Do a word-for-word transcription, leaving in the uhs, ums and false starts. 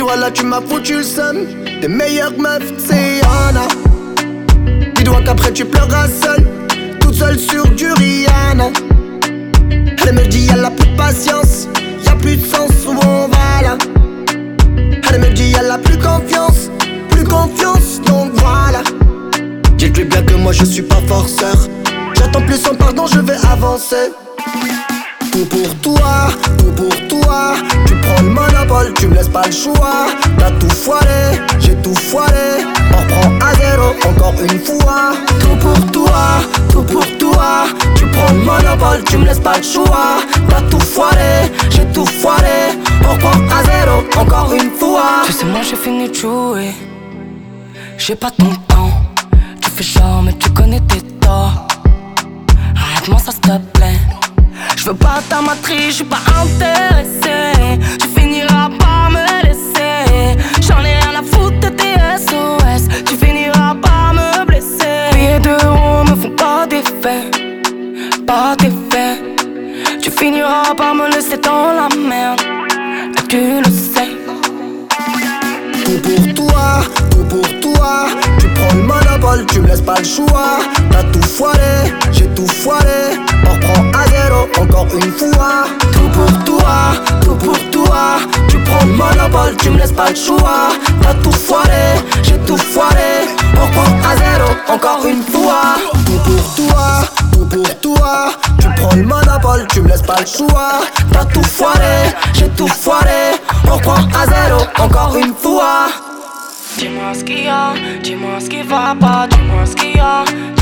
voilà, tu m'as foutu le seum. Tes meilleures meufs, c'est Yana. Dis-toi qu'après tu pleuras seule, toute seule sur du Rihanna. Elle me dit elle a plus de patience, y'a plus de sens où on va là. Elle me dit elle a plus confiance, plus confiance, donc voilà. Dites-lui bien que moi je suis pas forceur. J'attends plus son pardon, je vais avancer. Tout pour toi, tout pour toi. Tu prends le monopole, tu me laisses pas le choix. T'as tout foiré, j'ai tout foiré. On reprend à zéro, encore une fois. Tout pour toi, tout pour toi. Tu prends le monopole, tu me laisses pas le choix. T'as tout foiré, j'ai tout foiré. On reprend à zéro, encore une fois. Tu sais moi j'ai fini de jouer. J'ai pas ton temps. Tu fais genre mais tu connais tes torts. Arrête-moi ça s'il te plaît. Je veux pas ta matrice, je suis pas intéressé. Tu finiras par me laisser. J'en ai rien à foutre de tes S O S. Tu finiras par me blesser. Billets d'euros me font pas d'effet, pas d'effet. Tu finiras par me laisser dans la merde, et tu le sais. Tout pour toi, tout pour toi. Tu prends le monopole, tu me laisses pas le choix. T'as tout foiré, j'ai tout foiré. On reprend à zéro, encore une fois. Tout pour toi, tout pour toi. Tu prends le monopole, tu me laisses pas le choix. T'as tout foiré, j'ai tout foiré. On reprend à zéro, encore une fois. Tout pour toi, tout pour toi. Tu prends le monopole, tu me laisses pas le choix. T'as tout foiré, j'ai tout foiré. On reprend à zéro, encore une fois. Dis-moi ce qu'il y a, dis-moi ce qui va pas, dis-moi ce qu'il y a.